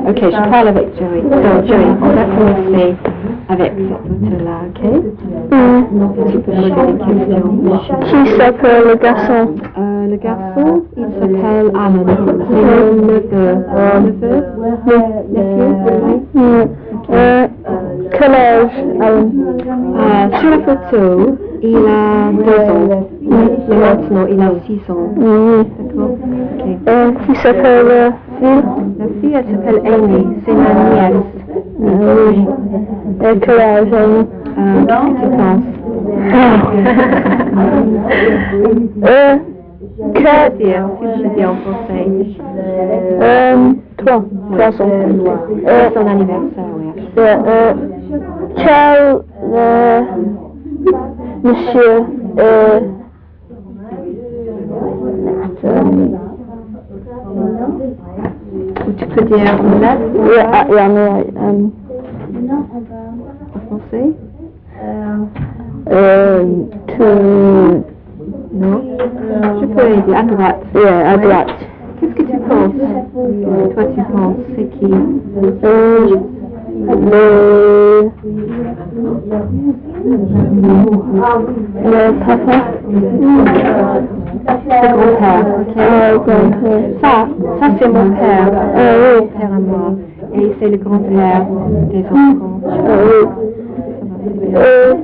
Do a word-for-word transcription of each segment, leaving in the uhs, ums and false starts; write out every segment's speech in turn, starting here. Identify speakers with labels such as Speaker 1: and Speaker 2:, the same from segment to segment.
Speaker 1: Ok, je parle avec Joey. Donc, Joey, on va commencer avec cette photo-là, ok?
Speaker 2: Mm.
Speaker 1: Tu peux poser des questions.
Speaker 2: Qui s'appelle le garçon?
Speaker 1: Euh, le garçon, il s'appelle Alan. C'est mon neveu. Neveu? Nephew?
Speaker 2: Mm. Euh, quel âge, Alan?
Speaker 1: Euh, sur la photo, il a deux ans. Mais maintenant, il a six ans.
Speaker 2: Mm.
Speaker 1: D'accord? Ok.
Speaker 2: Euh, qui s'appelle la fille?
Speaker 1: La fille, elle s'appelle Amy. C'est ma nièce.
Speaker 2: Ah oui. Et quel âge, Amy?
Speaker 1: Euh, Qu'est-ce que tu penses?
Speaker 2: euh,
Speaker 1: Qu'est-ce que je veux dire? Qu'est-ce que je veux dire en français?
Speaker 2: euh, trois. Trois ans. Euh,
Speaker 1: C'est son anniversaire, oui.
Speaker 2: yeah, euh, quel, euh, monsieur, euh,
Speaker 1: Ou tu peux dire en lettres?
Speaker 2: yeah, yeah, mais, um,
Speaker 1: En français?
Speaker 2: euh, tu,
Speaker 1: Non. Je peux aider. À droite.
Speaker 2: yeah, à droite.
Speaker 1: Qu'est-ce que tu penses? Qu'est-ce que toi tu penses? C'est qui?
Speaker 2: Euh, le, le papa.
Speaker 1: Le grand-père, ok?
Speaker 2: Euh, grand-père.
Speaker 1: Ça, ça c'est mon père.
Speaker 2: Euh,
Speaker 1: Mon
Speaker 2: oui.
Speaker 1: père à moi. Et c'est le grand-père des enfants.
Speaker 2: Euh, oui. Euh,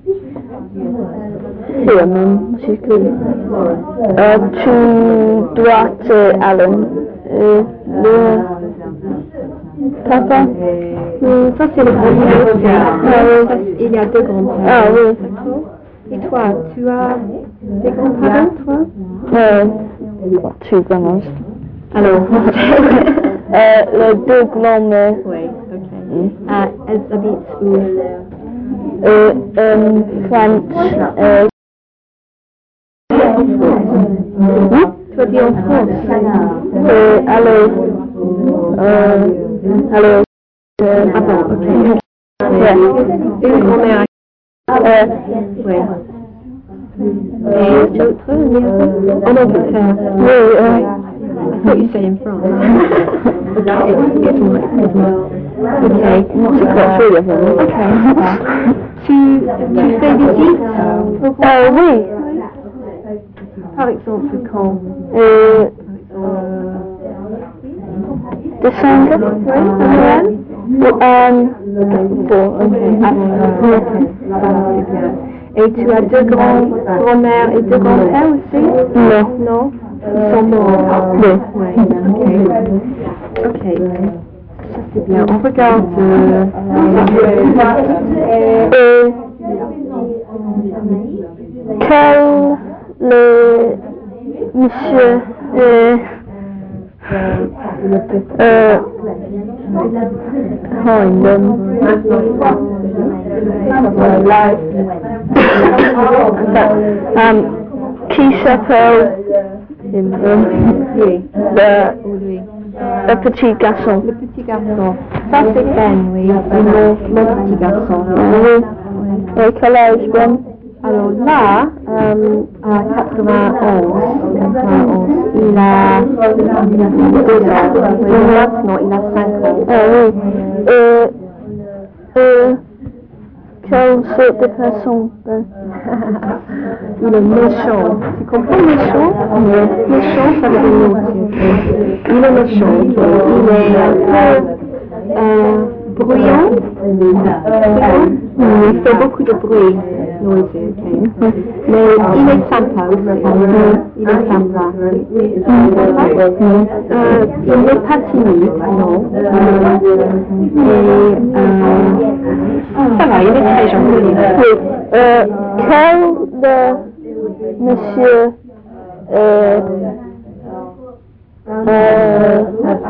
Speaker 2: c'est même, c'est que, euh, tu dois te, Alan, euh, le papa.
Speaker 1: Euh, Ça c'est le grand-père aussi.
Speaker 2: Ah oui.
Speaker 1: Ça, il y a deux grands-pères.
Speaker 2: Ah oui.
Speaker 1: D'accord. Et toi, tu as des grands-parents, toi?
Speaker 2: Euh, tu commences.
Speaker 1: Alors,
Speaker 2: Euh, les deux grands-mères.
Speaker 1: oui, ok. Ah, elles habitent où?
Speaker 2: Euh, euh, France, euh,
Speaker 1: Oui? Tu as dit en France?
Speaker 2: euh, allez, euh, allez, euh,
Speaker 1: Ah bon, ok.
Speaker 2: yeah.
Speaker 1: Une grand-mère.
Speaker 2: Euh,
Speaker 1: Oui. Et l'autre, en Angleterre?
Speaker 2: oui, euh,
Speaker 1: I thought you said in France. Okay, excuse-moi, excuse-moi. Ok.
Speaker 2: non, c'est quoi, je vais dire.
Speaker 1: Ok. Tu, tu fais des visites?
Speaker 2: Euh, oui,
Speaker 1: Par exemple, quand?
Speaker 2: euh,
Speaker 1: Euh,
Speaker 2: décembre,
Speaker 1: oui, à Noël?
Speaker 2: euh, bon, ok.
Speaker 1: Ah, voilà, c'est bien. Et tu as deux grands, grand-mères et deux grands-pères aussi?
Speaker 2: Non.
Speaker 1: Non? Ils sont morts?
Speaker 2: Oui.
Speaker 1: Oui, ok. Ok. Ça c'est bien. On regarde. Euh,
Speaker 2: Et quel le monsieur euh, euh, Harlem um, qui s'appelle euh,
Speaker 1: oui.
Speaker 2: le,
Speaker 1: Oui.
Speaker 2: le petit garçon.
Speaker 1: Le petit garçon. Ça c'est Ben, oui. C'est mon, mon petit garçon.
Speaker 2: Oui. Et quel âge, Ben?
Speaker 1: Alors là, euh, à quatre-vingt-onze, quatre-vingt-onze, il a deux ans. Oui, maintenant, il a cinq ans.
Speaker 2: Ah oui. Et, et quelle sorte de personne, Ben?
Speaker 1: Il est méchant. Tu comprends méchant? Oui. Méchant, ça veut dire naughty. Il est méchant. Il est un peu euh, bruyant. Bruyant. Il fait beaucoup de bruit. Noisy, ok. Mais il est sympa aussi. Il est sympa. Euh, il n'est pas timide, non. Euh, et euh, ça va, il est très gentil.
Speaker 2: Oui. Euh, quel de monsieur euh, euh,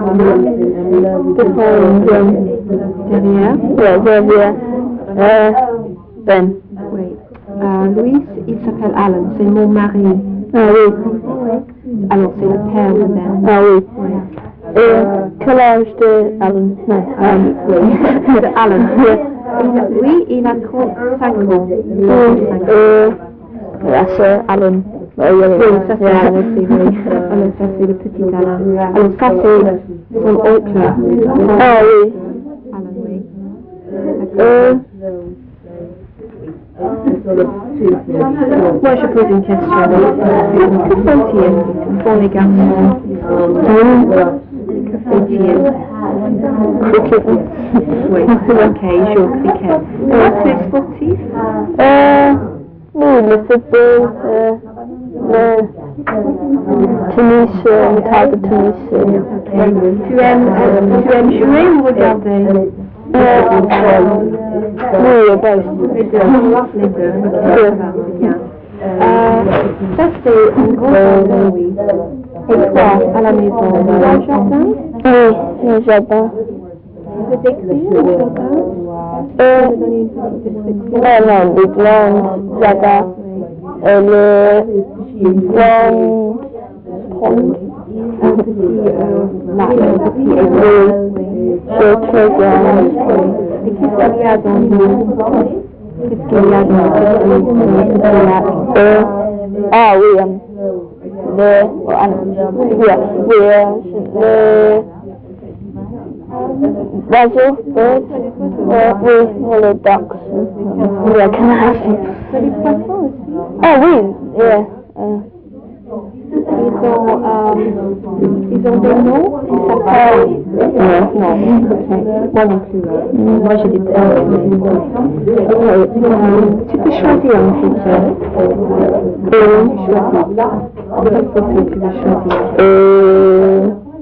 Speaker 1: Derrière?
Speaker 2: ouais, derrière, euh, Ben.
Speaker 1: Oui. Euh, Louis, il s'appelle Alan, c'est mon mari.
Speaker 2: Ah oui.
Speaker 1: Alors, c'est le père de Ben.
Speaker 2: Ah oui.
Speaker 1: Oui.
Speaker 2: Et quel âge de Alan? Non,
Speaker 1: Euh, oui. De Alan. Il a- oui, il a trente-cinq ans.
Speaker 2: Et, et la sœur Alan. Bah, il y a
Speaker 1: Oui, ça c'est Alain aussi, oui. Alors ça c'est le petit Alain. Alors ça c'est son oncle.
Speaker 2: Ah oui.
Speaker 1: Alain, oui.
Speaker 2: Euh,
Speaker 1: Moi je pose une question. Que font-ils? Que font les garçons? Que font-ils?
Speaker 2: cricket.
Speaker 1: Oui, ok, ils jouent au cricket. Est-ce que c'est sportif?
Speaker 2: Euh, oui, le football, euh, le tennis, euh, le table de tennis. Euh,
Speaker 1: Ok. Tu aimes, euh, tu aimes jouer ou regarder?
Speaker 2: euh, oui, le base.
Speaker 1: Les deux. Les deux. Ok, ça va, c'est bien. Euh, ça c'est un grand jardin, oui. Et toi, à la maison, tu as un jardin?
Speaker 2: Oui, le jardin.
Speaker 1: Tu peux décrire le jardin?
Speaker 2: Euh,
Speaker 1: Tu peux me donner une petite description?
Speaker 2: non, non, le grand jardin. Euh, le grand pond.
Speaker 1: Un petit euh, lac, un petit étang.
Speaker 2: Oui, c'est très grand.
Speaker 1: Et qu'est-ce qu'il y a dans l'eau? Qu'est-ce qu'il y a dans le petit lac?
Speaker 2: Euh, ah oui, um, le, oh, um, yeah, oui, euh, le oiseau, bird, euh, oui, le ducks, le canard.
Speaker 1: T'as des poissons aussi?
Speaker 2: Ah oui, yeah, euh,
Speaker 1: Ils ont, euh, ils ont des noms? Ils s'appellent?
Speaker 2: non, non.
Speaker 1: Moi non plus. Hein. Moi j'ai des poissons. Euh, tu peux choisir un futur.
Speaker 2: Euh,
Speaker 1: Tu choisis. Quel futur tu veux choisir?
Speaker 2: euh,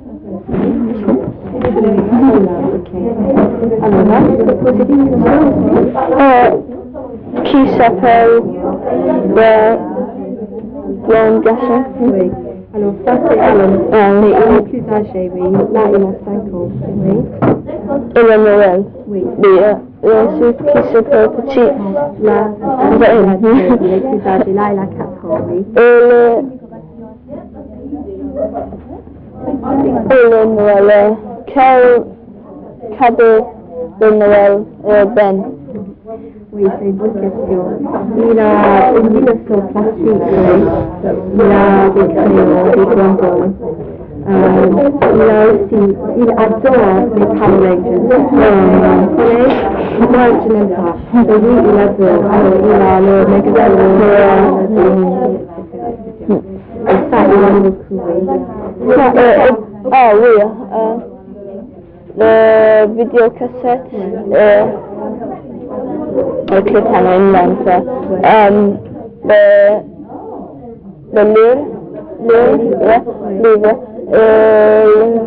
Speaker 1: Ok. Alors là, je peux poser des questions aussi.
Speaker 2: euh, qui s'appelle le grand garçon?
Speaker 1: Oui. Alors ça c'est Alan.
Speaker 2: Ah,
Speaker 1: Mais il est plus âgé, oui. Là il a cinq ans. Oui.
Speaker 2: et le Noël.
Speaker 1: Oui.
Speaker 2: Et, euh, et ensuite qui s'appelle petit.
Speaker 1: Là, il est plus âgé. Là il a quatre ans, oui.
Speaker 2: Et le, et le Noël. Quel cadeau de Noël euh, Ben?
Speaker 1: Oui, c'est une bonne question. Il a une dimension plastique, oui. Il a des crayons, des bonbons. Euh, il a aussi, il adore les Power Rangers. Euh, vous connaissez? Moi, je n'aime pas. Mais lui, il adore. Alors, il a le Megaton, et ça, il aime beaucoup, oui.
Speaker 2: Ça, euh, euh, ah oui, euh, le vidéocassette. Euh, Ok, pendant une langue, ça. Euh, le, le livre, livre, ouais, livre, euh,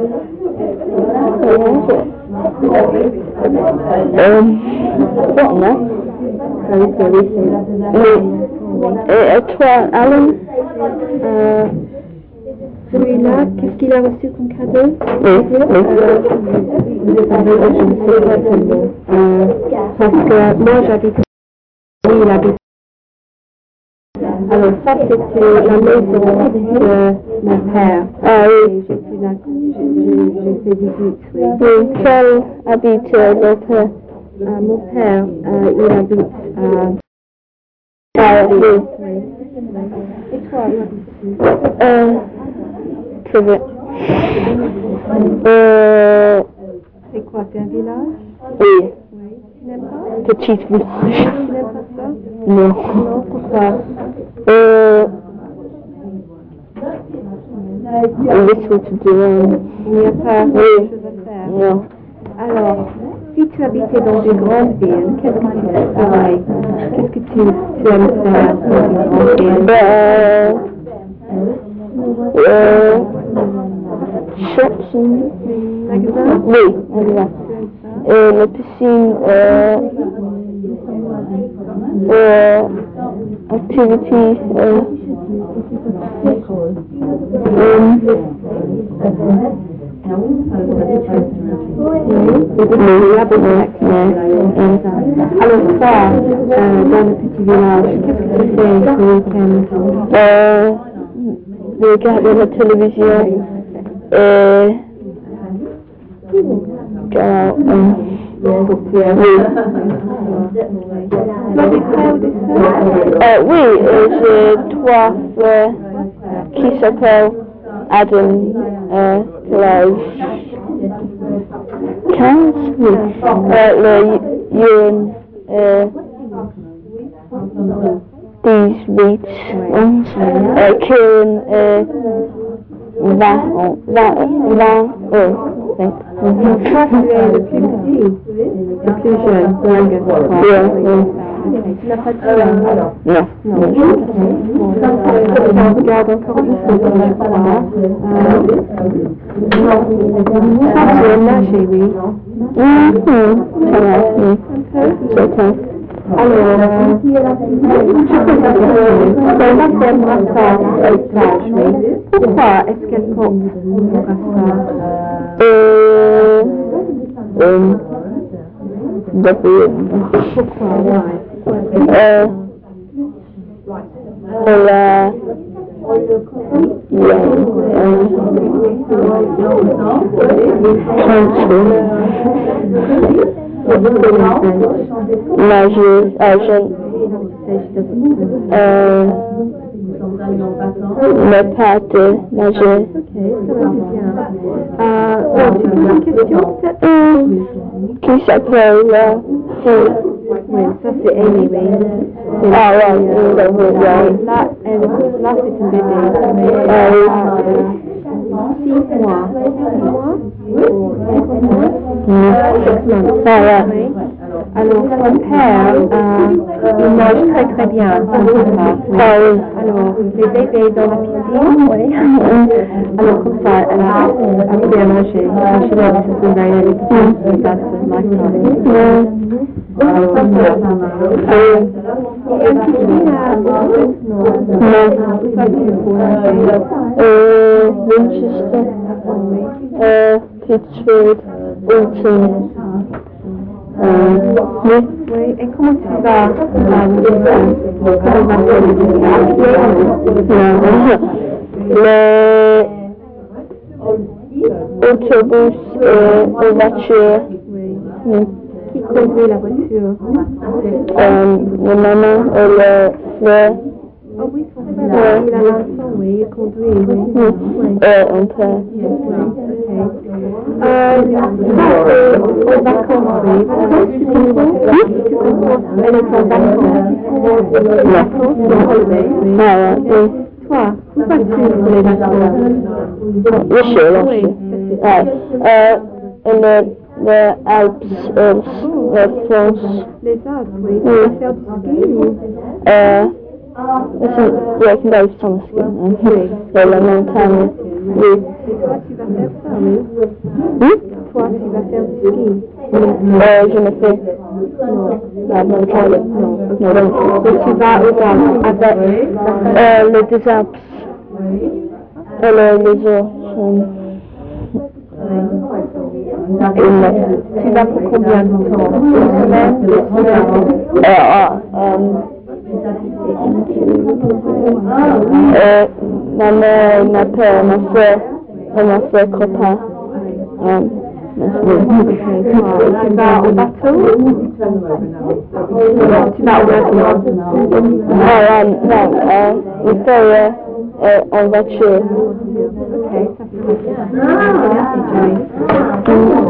Speaker 2: euh, bon, non?
Speaker 1: Oui, c'est oui,
Speaker 2: Oui. Et, et toi, Alan?
Speaker 1: Euh, celui-là, qu'est-ce qu'il a reçu comme cadeau?
Speaker 2: Oui, oui.
Speaker 1: Euh, je ne sais pas tellement. Euh, parce que moi j'habite, lui il habite. Alors ça c'était la maison de mon père.
Speaker 2: Ah oui.
Speaker 1: Et je suis là, j'ai fait visite, oui.
Speaker 2: Oui, quel habite l'autre?
Speaker 1: Euh, mon père, euh, il habite à...
Speaker 2: Ah oui.
Speaker 1: Oui. Et toi, où habites-tu?
Speaker 2: Euh, très bien. Euh,
Speaker 1: C'est quoi, c'est un village?
Speaker 2: oui.
Speaker 1: Oui. Tu n'aimes pas?
Speaker 2: Petit village.
Speaker 1: Tu n'aimes pas ça?
Speaker 2: Non.
Speaker 1: Non, pourquoi?
Speaker 2: Euh, little to do.
Speaker 1: Il n'y a pas
Speaker 2: Oui.
Speaker 1: grand-chose à faire.
Speaker 2: Non.
Speaker 1: Alors, si tu habitais dans une grande ville, qu'est-ce que tu ferais? Qu'est-ce que tu, tu aimes faire dans une grande ville?
Speaker 2: Euh, euh, shopping.
Speaker 1: Magasin?
Speaker 2: Oui, magasin. Euh, la piscine, euh, euh, activity, euh, euh,
Speaker 1: Alors toi, euh, dans le petit village, qu'est-ce que tu fais le week-end?
Speaker 2: euh, regarder la télévision et quand, euh,
Speaker 1: Sortir.
Speaker 2: oui.
Speaker 1: Tu as des frères ou des sœurs?
Speaker 2: Euh, oui, euh, j'ai trois frères qui s'appelle Adam, euh, quel âge? quinze? Oui. Euh, le Ewan, euh, dix-huit, onze. Euh, Kieran, euh, vingt, vingt, vingt, euh, vingt.
Speaker 1: Toi, tu es le plus petit, le plus jeune, youngest.
Speaker 2: Oui, oui.
Speaker 1: Tu n'as pas dit alors?
Speaker 2: Non.
Speaker 1: Non. On regarde encore une photo, je crois. Ça, tu es nager, oui.
Speaker 2: Mhm. Ça va, oui. J'attends.
Speaker 1: Alors, euh, je peux dire, ma femme brassard à plage, oui. Pourquoi est-ce qu'elle porte le brassard?
Speaker 2: Euh, euh, depuis,
Speaker 1: Pourquoi?
Speaker 2: euh, elle a, il y a, euh, nager, euh, je, euh, ne pas de nager.
Speaker 1: Euh, oh, tu peux une question peut-être?
Speaker 2: Euh, qui s'appelle, euh, euh,
Speaker 1: Oui, ça c'est Amy, oui.
Speaker 2: ah ouais, oui, d'accord, ouais.
Speaker 1: Là, elle, là c'est une bébé.
Speaker 2: Ah oui.
Speaker 1: Six mois. Six mois?
Speaker 2: Mm.
Speaker 1: Six months.
Speaker 2: Ah ouais.
Speaker 1: Oui. Alors, son père, euh, il nage très très bien, son papa.
Speaker 2: Ah oui.
Speaker 1: Alors, les bébés dans la piscine, oui. Alors, comme ça, elle a appris à nager. She knows this is very early to do that with my son.
Speaker 2: Mm.
Speaker 1: Et un piscine à Auckland? Non.
Speaker 2: Non.
Speaker 1: Où vas-tu pour nager?
Speaker 2: Euh, Winchester. Euh, Pittsburgh, Wilton. Euh, oui.
Speaker 1: Oui, et comment tu vas à Winchester? Comment vas-tu à pied?
Speaker 2: Le autobus et la voiture.
Speaker 1: Oui.
Speaker 2: Oui.
Speaker 1: Qui conduit la voiture?
Speaker 2: Euh, la maman et le frère.
Speaker 1: Oh oui, son frère, il a un enfant, oui, il conduit, oui.
Speaker 2: Oui. Euh, un peu.
Speaker 1: Oui, ok. Euh, ça c'est aux vacances, oui. Vacances, tu comprends? Tu comprends? Elle est en vacances. Vacances, en holiday, oui.
Speaker 2: Ah ouais, oui.
Speaker 1: Toi, où vas-tu pour les vacances?
Speaker 2: Le chez là.
Speaker 1: Oui,
Speaker 2: Ouais. Euh, le, le Alpes, euh, la France.
Speaker 1: les Alpes, oui. Tu
Speaker 2: Oui.
Speaker 1: vas faire du ski ou?
Speaker 2: Euh, c'est, ouais, c'est là où je suis
Speaker 1: Oui.
Speaker 2: C'est la montagne. Oui.
Speaker 1: Et toi, tu vas faire ça, oui?
Speaker 2: Hmm?
Speaker 1: Toi, tu vas faire du ski?
Speaker 2: Euh, je me fais
Speaker 1: Non.
Speaker 2: la montagne.
Speaker 1: Non.
Speaker 2: Non, non.
Speaker 1: Et tu vas aux Alpes avec?
Speaker 2: Euh, les deux Alpes. Et le, les autres sont une.
Speaker 1: Tu vas pour combien de temps? Une semaine, deux semaines?
Speaker 2: Euh, ah, euh, euh, ma mère, ma père, ma soeur, et ma soeur copain. Euh, merci.
Speaker 1: Tu vas au bateau? Tu vas au bateau?
Speaker 2: Ah, euh, non, euh, il fait, euh, euh, en voiture.
Speaker 1: Ok, ça fait. Merci, Joey.